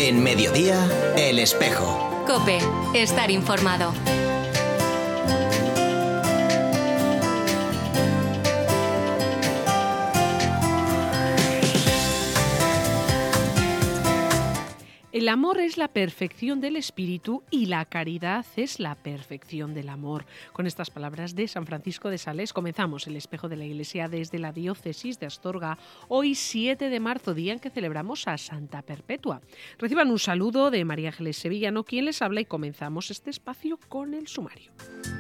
En Mediodía, El Espejo. COPE. Estar informado. El amor es la perfección del espíritu y la caridad es la perfección del amor. Con estas palabras de San Francisco de Sales comenzamos el Espejo de la Iglesia desde la diócesis de Astorga. Hoy 7 de marzo, día en que celebramos a Santa Perpetua. Reciban un saludo de María Ángeles Sevillano, quien les habla, y comenzamos este espacio con el sumario.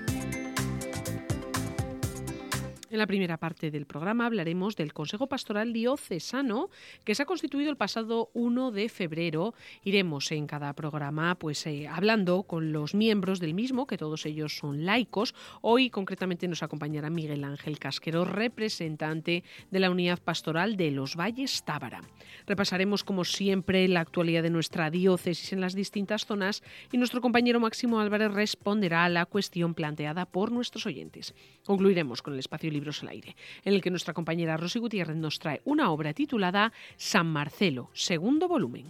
En la primera parte del programa hablaremos del Consejo Pastoral Diocesano, que se ha constituido el pasado 1 de febrero. Iremos en cada programa hablando con los miembros del mismo, que todos ellos son laicos. Hoy concretamente nos acompañará Miguel Ángel Casquero, representante de la Unidad Pastoral de los Valles Tábara. Repasaremos, como siempre, la actualidad de nuestra diócesis en las distintas zonas y nuestro compañero Máximo Álvarez responderá a la cuestión planteada por nuestros oyentes. Concluiremos con el espacio Libros al Aire, en el que nuestra compañera Rosy Gutiérrez nos trae una obra titulada San Marcelo, segundo volumen.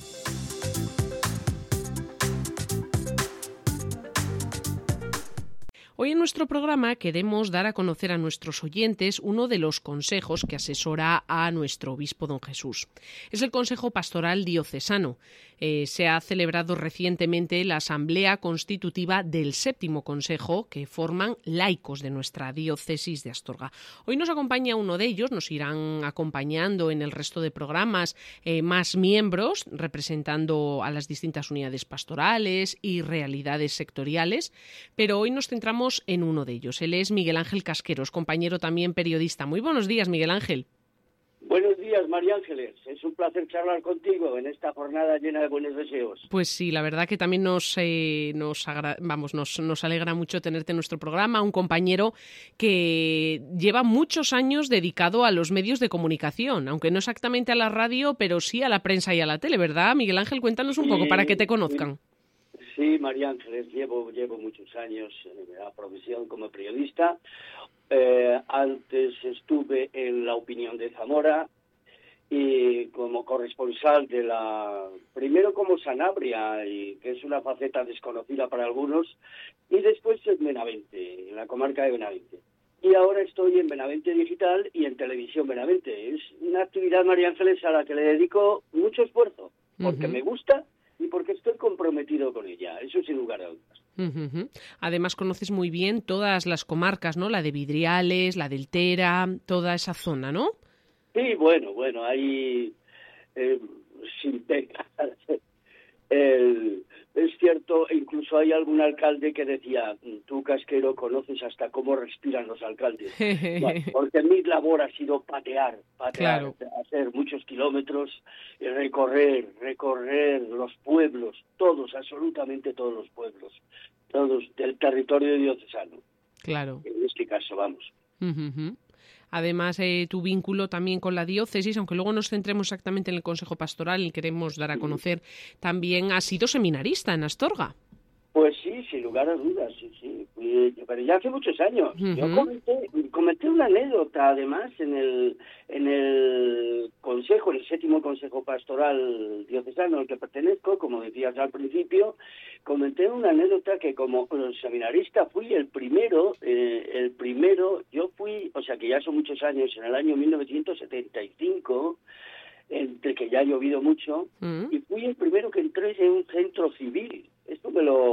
Hoy en nuestro programa queremos dar a conocer a nuestros oyentes uno de los consejos que asesora a nuestro obispo don Jesús. Es el Consejo Pastoral Diocesano. Se ha celebrado recientemente la Asamblea Constitutiva del Séptimo Consejo, que forman laicos de nuestra diócesis de Astorga. Hoy nos acompaña uno de ellos, nos irán acompañando en el resto de programas más miembros, representando a las distintas unidades pastorales y realidades sectoriales, pero hoy nos centramos en uno de ellos. Él es Miguel Ángel Casqueros, compañero también periodista. Muy buenos días, Miguel Ángel. Buenos días, María Ángeles. Es un placer charlar contigo en esta jornada llena de buenos deseos. Pues sí, la verdad que también nos alegra mucho tenerte en nuestro programa, un compañero que lleva muchos años dedicado a los medios de comunicación, aunque no exactamente a la radio, pero sí a la prensa y a la tele, ¿verdad? Miguel Ángel, cuéntanos un poco para que te conozcan. Sí, María Ángeles, llevo muchos años en la profesión como periodista. Antes estuve en La Opinión de Zamora y como corresponsal primero como Sanabria, y que es una faceta desconocida para algunos, y después en Benavente, en la comarca de Benavente. Y ahora estoy en Benavente Digital y en Televisión Benavente. Es una actividad, María Ángeles, a la que le dedico mucho esfuerzo, porque me gusta y porque estoy comprometido con ella, eso sin lugar a dudas. Uh-huh. Además conoces muy bien todas las comarcas, ¿no? La de Vidriales, la del Tera, toda esa zona, ¿no? Sí, bueno, ahí sin pena. Es cierto, incluso hay algún alcalde que decía, tú, Casquero, conoces hasta cómo respiran los alcaldes. Porque mi labor ha sido patear, claro, hacer muchos kilómetros y recorrer los pueblos, absolutamente todos los pueblos, todos del territorio diocesano. Claro. En este caso, vamos. Uh-huh. Además, tu vínculo también con la diócesis, aunque luego nos centremos exactamente en el Consejo Pastoral y queremos dar a conocer, también has sido seminarista en Astorga. Pues sí, sin lugar a dudas, sí. Pero ya hace muchos años. Uh-huh. Yo comenté una anécdota, además, en el Consejo, el Séptimo Consejo Pastoral Diocesano al que pertenezco, como decías al principio, comenté una anécdota que como seminarista fui el primero, yo fui, o sea que ya son muchos años, en el año 1975, entre que ya ha llovido mucho, y fui el primero que entré en un centro civil. Esto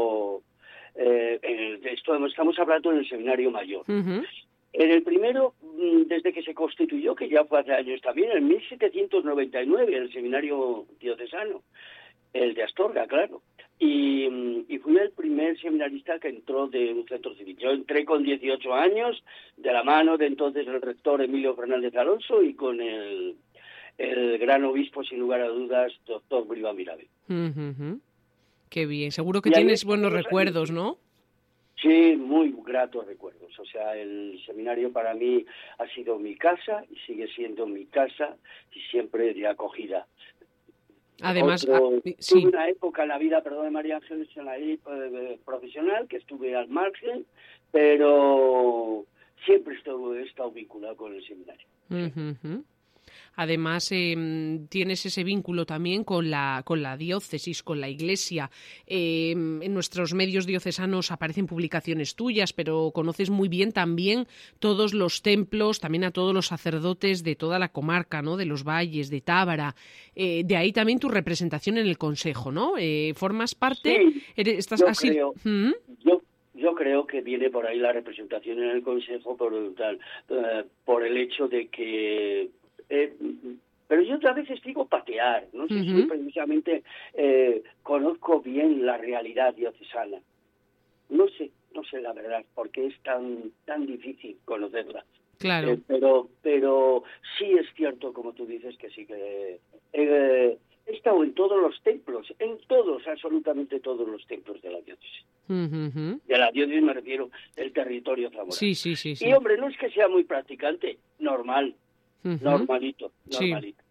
estamos hablando en el Seminario Mayor. Uh-huh. En el primero, desde que se constituyó, que ya fue hace años también, en 1799, el Seminario Diocesano, el de Astorga, claro. Y fui el primer seminarista que entró de un centro civil. Yo entré con 18 años, de la mano de entonces el rector Emilio Fernández Alonso y con el gran obispo, sin lugar a dudas, doctor Briva Mirabe. Uh-huh. Qué bien, seguro que tienes buenos recuerdos, ¿no? Sí, muy gratos recuerdos. O sea, el seminario para mí ha sido mi casa y sigue siendo mi casa y siempre de acogida. Además, tuve una época en la vida, perdón, María Ángeles, en la vida profesional, que estuve al margen, pero siempre he estado vinculado con el seminario. Uh-huh. Además, tienes ese vínculo también con la diócesis, con la Iglesia. En nuestros medios diocesanos aparecen publicaciones tuyas, pero conoces muy bien también todos los templos, también a todos los sacerdotes de toda la comarca, ¿no? De los valles, de Tábara. De ahí también tu representación en el Consejo, ¿no? ¿Formas parte? Sí, Estás yo así. creo. Yo creo que viene por ahí la representación en el Consejo por el hecho de que... pero yo a veces digo patear, no sé si precisamente conozco bien la realidad diocesana. No sé la verdad, porque es tan difícil conocerla. Claro. Pero sí es cierto, como tú dices, que sí que... he estado en todos los templos, absolutamente todos los templos de la diócesis. De la diócesis me refiero del territorio zamorano. Sí. Y hombre, no es que sea muy practicante, normalito. Sí.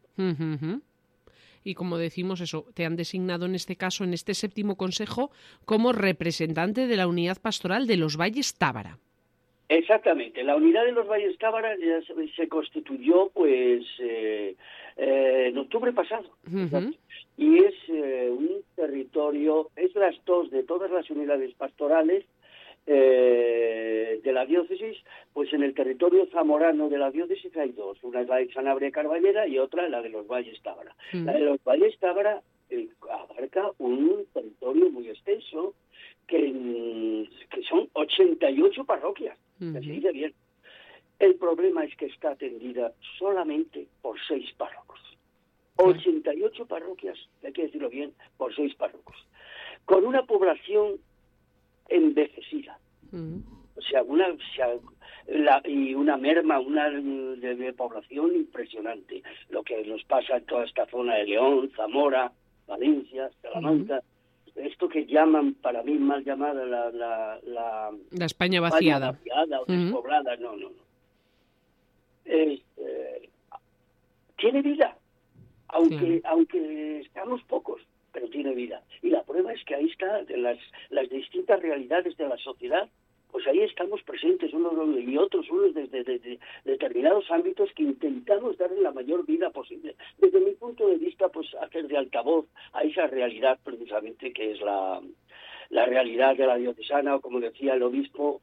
Y como decimos eso, te han designado en este caso, en este 7º Consejo, como representante de la Unidad Pastoral de los Valles Tábara. Exactamente, la unidad de los Valles Tábara ya se constituyó pues en octubre pasado. Y es un territorio, es las dos de todas las unidades pastorales de la diócesis, pues en el territorio zamorano de la diócesis hay dos, una es la de Sanabria Carballera y otra la de los Valles Tábara. La de los Valles Tábara abarca un territorio muy extenso que son 88 parroquias, que se dice bien. El problema es que está atendida solamente por 6 párrocos. 88 parroquias, hay que decirlo bien, por 6 párrocos. Con una población envejecida. O sea, y una merma, de población impresionante. Lo que nos pasa en toda esta zona de León, Zamora, Valencia, Salamanca. Esto que llaman, para mí mal llamada, la España vaciada. O despoblada, no. Tiene vida, aunque estamos pocos, pero tiene vida. Y la prueba es que ahí está, de las distintas realidades de la sociedad, pues ahí estamos presentes unos y otros, unos desde determinados ámbitos que intentamos darle la mayor vida posible. Desde mi punto de vista, pues hacer de altavoz a esa realidad precisamente que es la realidad de la diocesana, o como decía el obispo,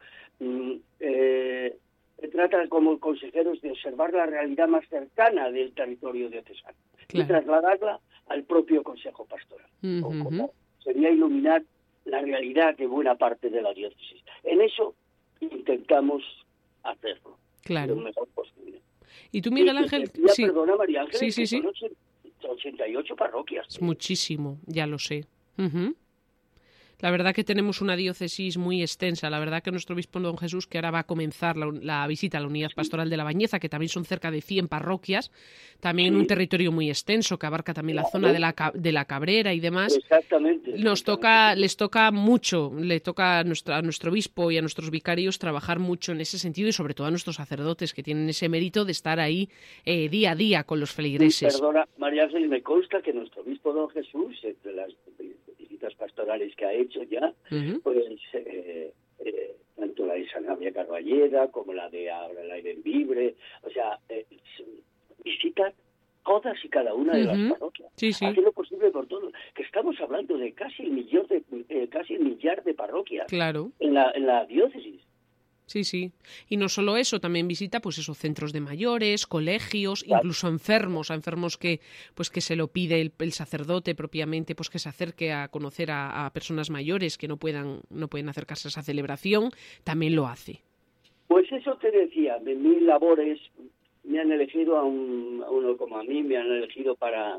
trata como consejeros de observar la realidad más cercana del territorio diocesano y trasladarla al propio Consejo Pastoral. O como sería iluminar la realidad de buena parte de la diócesis. En eso intentamos hacerlo lo mejor posible. ¿Y tú, Miguel Ángel? Perdona, María Ángel, sí. Son 88 parroquias. Es muchísimo, ya lo sé. La verdad que tenemos una diócesis muy extensa. La verdad que nuestro obispo don Jesús, que ahora va a comenzar la visita a la Unidad Pastoral de la Bañeza, que también son cerca de 100 parroquias, también en un territorio muy extenso, que abarca también la zona de la Cabrera y demás. Exactamente. Les toca mucho, le toca a nuestro obispo y a nuestros vicarios trabajar mucho en ese sentido, y sobre todo a nuestros sacerdotes, que tienen ese mérito de estar ahí día a día con los feligreses. Perdona, María Ángel, me consta que nuestro obispo don Jesús, entre las visitas pastorales que ha hecho ya, pues tanto la de Sanabria Carballera como la de Abra el Aire Libre, o sea, visitan todas y cada una de las parroquias. Hace lo posible por todo, que estamos hablando de casi el millar de parroquias en la diócesis. Sí. Y no solo eso, también visita pues esos centros de mayores, colegios, incluso enfermos que se lo pide el sacerdote propiamente, pues que se acerque a conocer a personas mayores que no pueden acercarse a esa celebración, también lo hace. Pues eso te decía, de mis labores me han elegido a uno como a mí, me han elegido para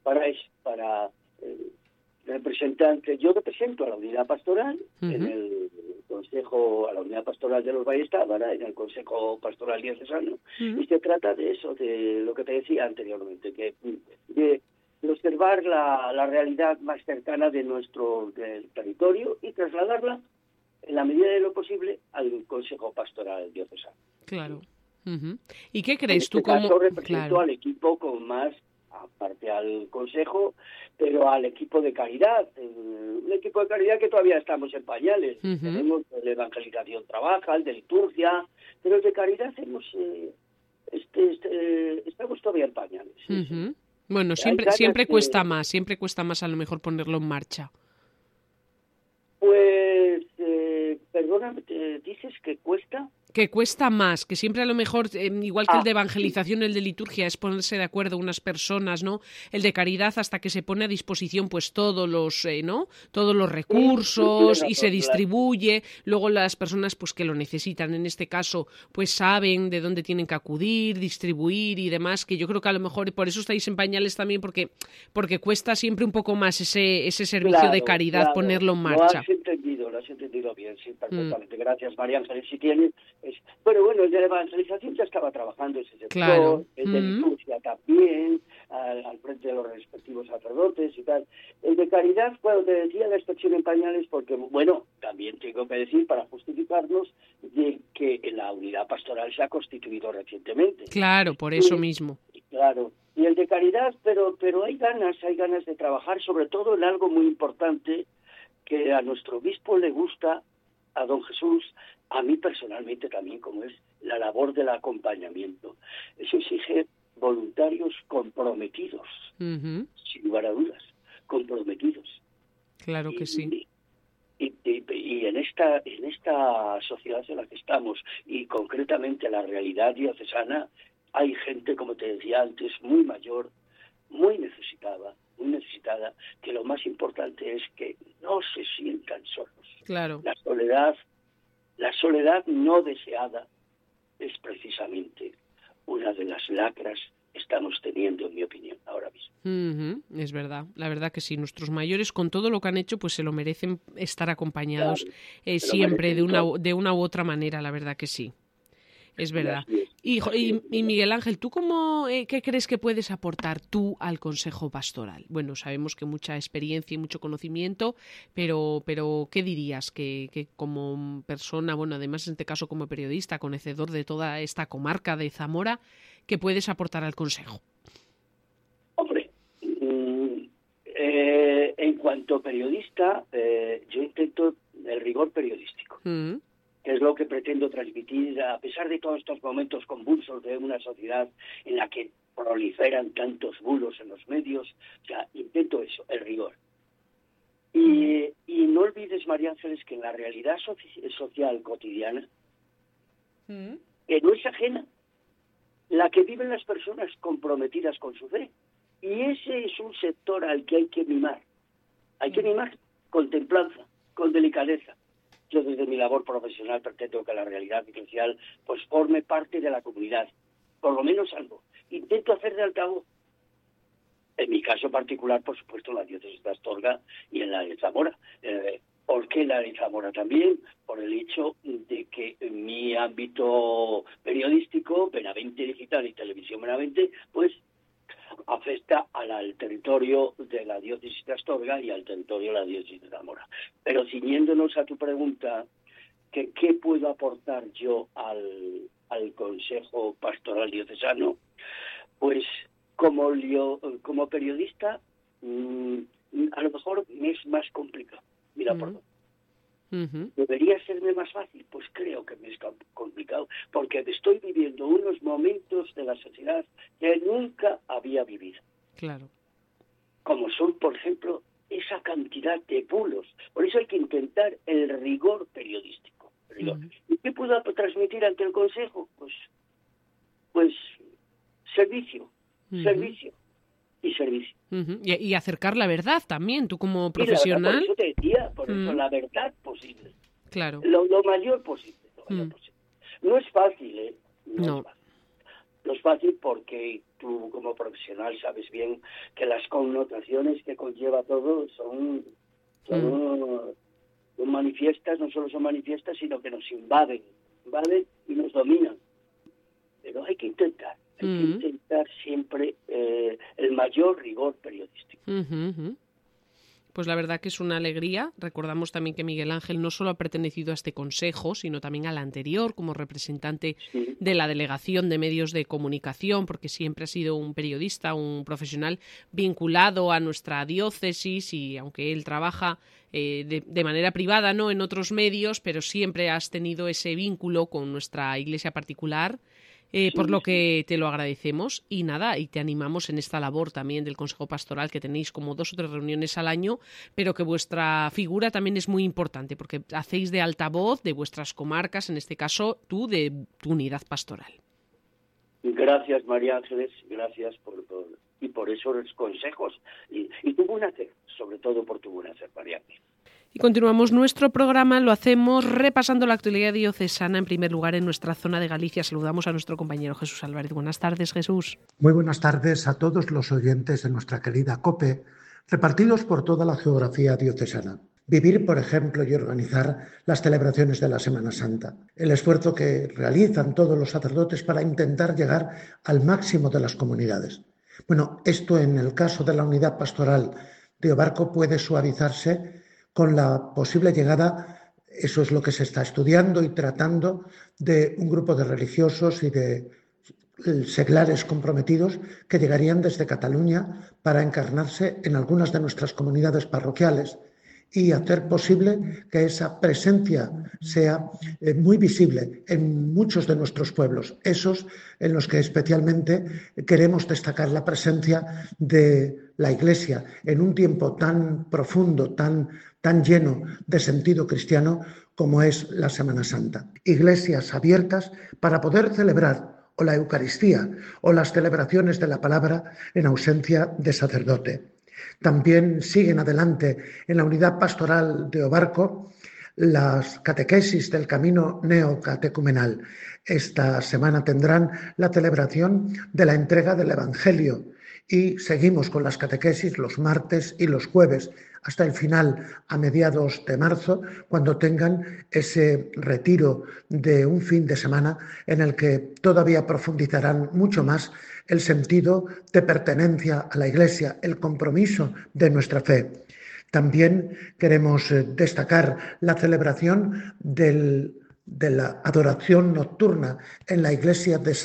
representante. Yo represento a la unidad pastoral en el Consejo, a la unidad pastoral de los Valles Tábara, en el Consejo Pastoral Diocesano, y se trata de eso, de lo que te decía anteriormente, de observar la realidad más cercana del territorio y trasladarla, en la medida de lo posible, al Consejo Pastoral Diocesano. Claro. ¿Y qué crees tú? En este caso represento al equipo con más, aparte al Consejo, pero al equipo de caridad, un equipo de caridad que todavía estamos en pañales. Tenemos el de evangelización trabaja, el de liturgia, pero el de caridad estamos todavía en pañales. sí, sí. Bueno, Hay ganas siempre cuesta más a lo mejor ponerlo en marcha. Pues, perdóname, ¿dices que cuesta? Que cuesta más, que siempre a lo mejor, igual que el de Sí. evangelización, el de liturgia, es ponerse de acuerdo unas personas, ¿no? El de caridad, hasta que se pone a disposición pues todos los, ¿no? Todos los recursos y se distribuye. Luego las personas pues que lo necesitan, en este caso, pues saben de dónde tienen que acudir, distribuir y demás, que yo creo que a lo mejor por eso estáis en pañales también, porque cuesta siempre un poco más ese servicio de caridad, ponerlo en marcha. Lo has entendido bien, sí, perfectamente. Gracias, María Ángeles. Si tienes, bueno, el de la evangelización ya estaba trabajando ese sector, Claro. el de liturgia también, al frente de los respectivos sacerdotes y tal. El de caridad, cuando te decía la expresión en pañales, porque, bueno, también tengo que decir, para justificarnos, de que la unidad pastoral se ha constituido recientemente. Claro, por eso mismo. Claro. Y el de caridad, pero hay ganas de trabajar, sobre todo en algo muy importante, que a nuestro obispo le gusta, a don Jesús, a mí personalmente también, como es la labor del acompañamiento. Eso exige voluntarios comprometidos, sin lugar a dudas, comprometidos. Claro que sí. Y en esta sociedad en la que estamos, y concretamente la realidad diocesana, hay gente, como te decía antes, muy mayor, muy necesitada, que lo más importante es que no se sientan solos. Claro. La soledad no deseada es precisamente una de las lacras que estamos teniendo, en mi opinión, ahora mismo. Es verdad, la verdad que sí. Nuestros mayores, con todo lo que han hecho, pues se lo merecen estar acompañados, claro, siempre, de una u otra manera, la verdad que sí. Es verdad. Y Miguel Ángel, ¿tú qué crees que puedes aportar tú al Consejo Pastoral? Bueno, sabemos que mucha experiencia y mucho conocimiento, pero ¿qué dirías que como persona, bueno, además en este caso como periodista, conocedor de toda esta comarca de Zamora, qué puedes aportar al Consejo? Hombre, en cuanto periodista, yo intento el rigor periodístico. Que es lo que pretendo transmitir, a pesar de todos estos momentos convulsos de una sociedad en la que proliferan tantos bulos en los medios. O sea, intento eso, el rigor. Y no olvides, María Ángeles, que en la realidad social cotidiana, que no es ajena, la que viven las personas comprometidas con su fe. Y ese es un sector al que hay que mimar. Hay que mimar con templanza, con delicadeza. Yo desde mi labor profesional pretendo que la realidad eclesial pues forme parte de la comunidad, por lo menos algo. Intento hacer de altavoz. En mi caso particular, por supuesto, la diócesis de Astorga y en la de Zamora. ¿Por qué la de Zamora también? Por el hecho de que en mi ámbito periodístico, Benavente Digital y Televisión Benavente, pues afecta al territorio de la diócesis de Astorga y al territorio de la diócesis de Zamora. Pero ciñéndonos a tu pregunta, ¿qué puedo aportar yo al Consejo Pastoral Diocesano? Pues como periodista, a lo mejor me es más complicado. Mira, por favor. ¿Debería serme más fácil? Pues creo que me es complicado, porque estoy viviendo unos momentos de la sociedad que nunca había vivido. Claro. Como son, por ejemplo, esa cantidad de bulos. Por eso hay que intentar el rigor periodístico. ¿Y qué puedo transmitir ante el Consejo? Pues servicio y servicio. Y acercar la verdad también, tú como profesional. Por eso te decía, por eso la verdad posible. Claro. Lo mayor posible. No es fácil, No. No es fácil porque tú como profesional sabes bien que las connotaciones que conlleva todo son manifiestas, no solo son manifiestas, sino que nos invaden y nos dominan. Pero hay que intentar siempre el mayor rigor periodístico. Pues la verdad que es una alegría. Recordamos también que Miguel Ángel no solo ha pertenecido a este consejo, sino también al anterior como representante de la Delegación de Medios de Comunicación, porque siempre ha sido un periodista, un profesional vinculado a nuestra diócesis, y aunque él trabaja de manera privada, no en otros medios, pero siempre has tenido ese vínculo con nuestra iglesia particular. por lo que te lo agradecemos y nada, y te animamos en esta labor también del Consejo Pastoral, que tenéis como 2 o 3 reuniones al año, pero que vuestra figura también es muy importante porque hacéis de altavoz de vuestras comarcas, en este caso tú de tu unidad pastoral. Gracias, María Ángeles, gracias por esos consejos y tu buen hacer, sobre todo por tu buen hacer, María Ángeles. Y continuamos nuestro programa, lo hacemos repasando la actualidad diocesana. En primer lugar, en nuestra zona de Galicia, saludamos a nuestro compañero Jesús Álvarez. Buenas tardes, Jesús. Muy buenas tardes a todos los oyentes de nuestra querida COPE, repartidos por toda la geografía diocesana. Vivir, por ejemplo, y organizar las celebraciones de la Semana Santa. El esfuerzo que realizan todos los sacerdotes para intentar llegar al máximo de las comunidades. Bueno, esto en el caso de la unidad pastoral de Obarco puede suavizarse con la posible llegada, eso es lo que se está estudiando y tratando, de un grupo de religiosos y de seglares comprometidos que llegarían desde Cataluña para encarnarse en algunas de nuestras comunidades parroquiales y hacer posible que esa presencia sea muy visible en muchos de nuestros pueblos, esos en los que especialmente queremos destacar la presencia de la Iglesia en un tiempo tan profundo, tan lleno de sentido cristiano como es la Semana Santa. Iglesias abiertas para poder celebrar o la Eucaristía o las celebraciones de la palabra en ausencia de sacerdote. También siguen adelante en la unidad pastoral de Obarco las catequesis del camino neocatecumenal. Esta semana tendrán la celebración de la entrega del Evangelio y seguimos con las catequesis los martes y los jueves hasta el final, a mediados de marzo, cuando tengan ese retiro de un fin de semana en el que todavía profundizarán mucho más el sentido de pertenencia a la Iglesia, el compromiso de nuestra fe. También queremos destacar la celebración de la adoración nocturna en la iglesia de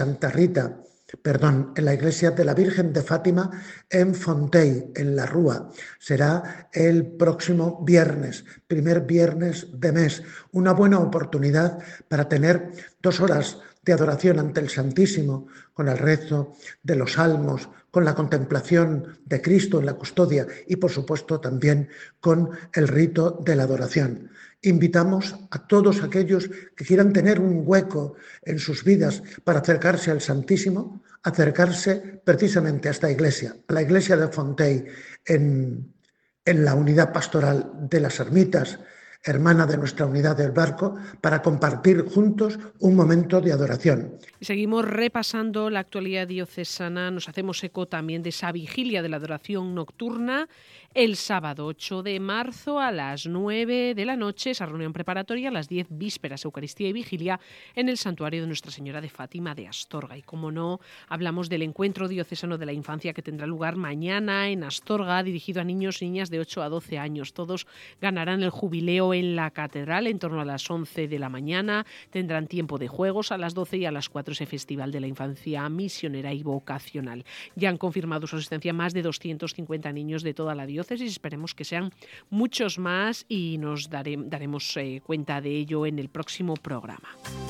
en la iglesia de la Virgen de Fátima en Fontei, en la Rúa. Será el próximo viernes, primer viernes de mes. Una buena oportunidad para tener 2 horas de adoración ante el Santísimo, con el rezo de los salmos, con la contemplación de Cristo en la custodia y, por supuesto, también con el rito de la adoración. Invitamos a todos aquellos que quieran tener un hueco en sus vidas para acercarse al Santísimo, acercarse precisamente a esta iglesia, a la iglesia de Fontei, en la unidad pastoral de las Ermitas, hermana de nuestra unidad del Barco, para compartir juntos un momento de adoración. Y seguimos repasando la actualidad diocesana, nos hacemos eco también de esa vigilia de la adoración nocturna el sábado 8 de marzo a las 9 de la noche, esa reunión preparatoria, a las 10 vísperas, Eucaristía y Vigilia en el Santuario de Nuestra Señora de Fátima de Astorga. Y como no, hablamos del encuentro diocesano de la infancia que tendrá lugar mañana en Astorga, dirigido a niños y niñas de 8 a 12 años. Todos ganarán el jubileo en la catedral en torno a las 11 de la mañana. Tendrán tiempo de juegos a las 12 y a las 4 ese Festival de la Infancia Misionera y Vocacional. Ya han confirmado su asistencia más de 250 niños de toda la diócesis. Esperemos que sean muchos más y nos daremos cuenta de ello en el próximo programa.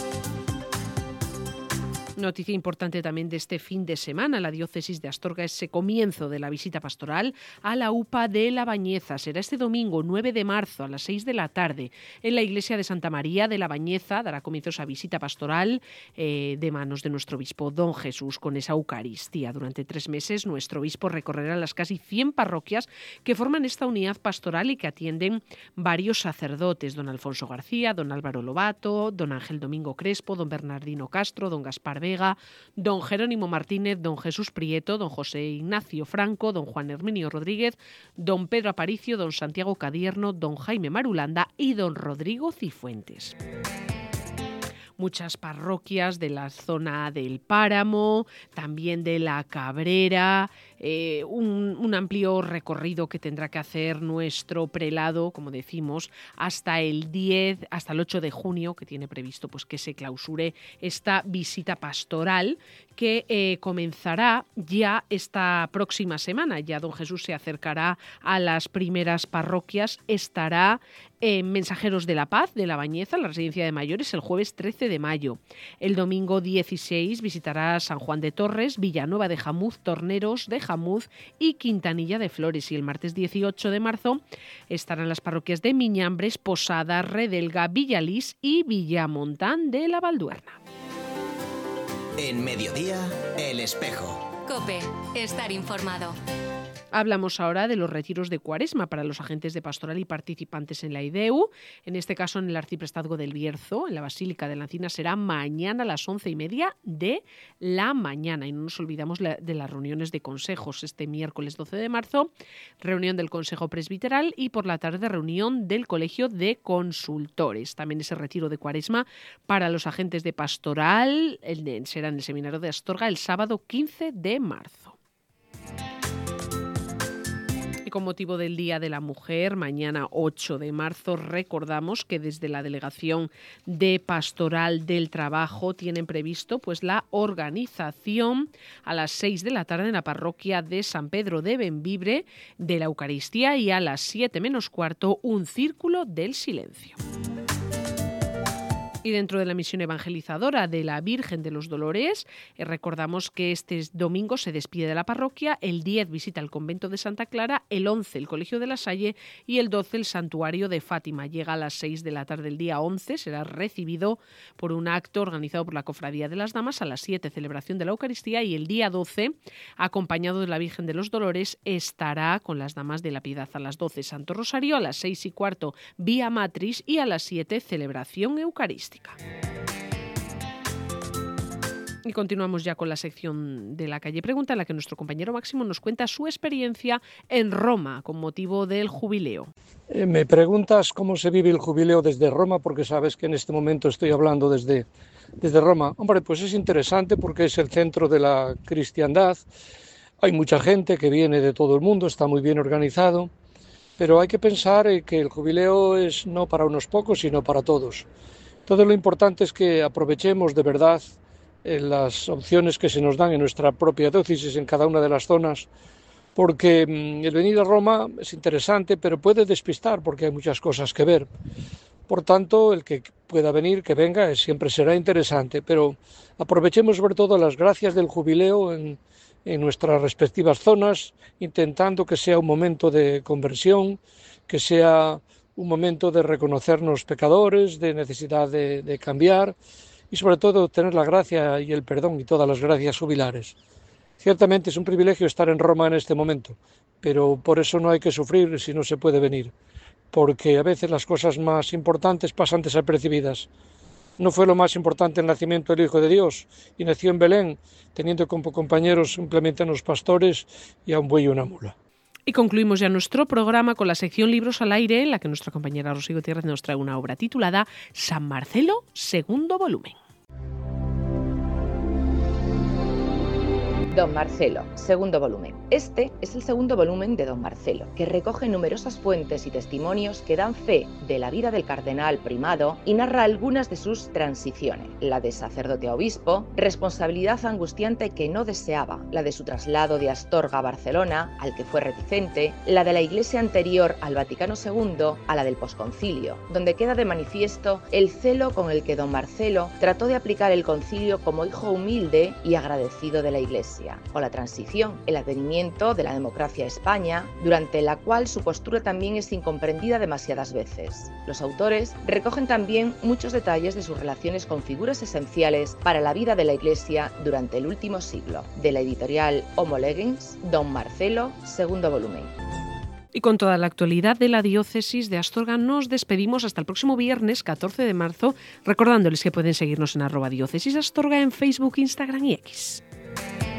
Noticia importante también de este fin de semana. La diócesis de Astorga es ese comienzo de la visita pastoral a la UPA de La Bañeza. Será este domingo 9 de marzo a las 6 de la tarde en la iglesia de Santa María de La Bañeza. Dará comienzo esa visita pastoral de manos de nuestro obispo Don Jesús con esa Eucaristía. Durante 3 meses nuestro obispo recorrerá las casi 100 parroquias que forman esta unidad pastoral y que atienden varios sacerdotes. Don Alfonso García, don Álvaro Lobato, don Ángel Domingo Crespo, don Bernardino Castro, don Gaspar Vega, don Jerónimo Martínez, don Jesús Prieto, don José Ignacio Franco, don Juan Herminio Rodríguez, don Pedro Aparicio, don Santiago Cadierno, don Jaime Marulanda y don Rodrigo Cifuentes. Muchas parroquias de la zona del Páramo, también de la Cabrera, un amplio recorrido que tendrá que hacer nuestro prelado, como decimos, hasta el 8 de junio, que tiene previsto pues que se clausure esta visita pastoral que comenzará ya esta próxima semana. Ya don Jesús se acercará a las primeras parroquias, estará Mensajeros de la Paz de La Bañeza, la residencia de mayores, el jueves 13 de mayo. El domingo 16 visitará San Juan de Torres, Villanueva de Jamuz, Torneros de Jamuz y Quintanilla de Flores. Y el martes 18 de marzo estarán las parroquias de Miñambres, Posada, Redelga, Villalís y Villamontán de la Valduerna. En Mediodía, El Espejo. COPE. Estar informado. Hablamos ahora de los retiros de Cuaresma para los agentes de pastoral y participantes en la IDEU. En este caso, en el Arciprestazgo del Bierzo, en la Basílica de la Encina, será mañana a las 11:30 de la mañana. Y no nos olvidamos de las reuniones de consejos. Este miércoles 12 de marzo, reunión del Consejo Presbiteral y por la tarde reunión del Colegio de Consultores. También ese retiro de Cuaresma para los agentes de pastoral será en el Seminario de Astorga el sábado 15 de marzo. Con motivo del Día de la Mujer, mañana 8 de marzo, recordamos que desde la Delegación de Pastoral del Trabajo tienen previsto la organización a las 6 de la tarde en la parroquia de San Pedro de Bembibre de la Eucaristía y a las 7 menos cuarto un círculo del silencio. Y dentro de la misión evangelizadora de la Virgen de los Dolores, recordamos que este domingo se despide de la parroquia, el 10 visita el convento de Santa Clara, el 11 el Colegio de la Salle y el 12 el Santuario de Fátima. Llega a las 6 de la tarde el día 11, será recibido por un acto organizado por la Cofradía de las Damas, a las 7 celebración de la Eucaristía y el día 12, acompañado de la Virgen de los Dolores, estará con las Damas de la Piedad a las 12 Santo Rosario, a las 6 y cuarto Vía Matris y a las 7 celebración eucarística. Y continuamos ya con la sección de la calle Pregunta, en la que nuestro compañero Máximo nos cuenta su experiencia en Roma con motivo del jubileo. Me preguntas cómo se vive el jubileo desde Roma, porque sabes que en este momento estoy hablando desde Roma. Hombre, pues es interesante porque es el centro de la cristiandad. Hay mucha gente que viene de todo el mundo, está muy bien organizado, pero hay que pensar que el jubileo es no para unos pocos, sino para todos. Todo lo importante es que aprovechemos de verdad las opciones que se nos dan en nuestra propia diócesis, en cada una de las zonas, porque el venir a Roma es interesante, pero puede despistar porque hay muchas cosas que ver. Por tanto, el que pueda venir, que venga, siempre será interesante, pero aprovechemos sobre todo las gracias del jubileo en nuestras respectivas zonas, intentando que sea un momento de conversión, que sea un momento de reconocernos pecadores, de necesidad de cambiar y sobre todo tener la gracia y el perdón y todas las gracias jubilares. Ciertamente es un privilegio estar en Roma en este momento, pero por eso no hay que sufrir si no se puede venir, porque a veces las cosas más importantes pasan desapercibidas. No fue lo más importante el nacimiento del Hijo de Dios, y nació en Belén, teniendo como compañeros simplemente a unos pastores y a un buey y una mula. Y concluimos ya nuestro programa con la sección Libros al Aire, en la que nuestra compañera Rocío Gutiérrez nos trae una obra titulada San Marcelo, segundo volumen. Don Marcelo, segundo volumen. Este es el segundo volumen de Don Marcelo, que recoge numerosas fuentes y testimonios que dan fe de la vida del cardenal primado y narra algunas de sus transiciones. La de sacerdote a obispo, responsabilidad angustiante que no deseaba, la de su traslado de Astorga a Barcelona, al que fue reticente, la de la iglesia anterior al Vaticano II a la del posconcilio, donde queda de manifiesto el celo con el que Don Marcelo trató de aplicar el concilio como hijo humilde y agradecido de la iglesia. O la transición, el advenimiento de la democracia a España, durante la cual su postura también es incomprendida demasiadas veces. Los autores recogen también muchos detalles de sus relaciones con figuras esenciales para la vida de la Iglesia durante el último siglo. De la editorial Homo Legens, Don Marcelo, segundo volumen. Y con toda la actualidad de la diócesis de Astorga nos despedimos hasta el próximo viernes 14 de marzo, recordándoles que pueden seguirnos en @diócesisastorga en Facebook, Instagram y X.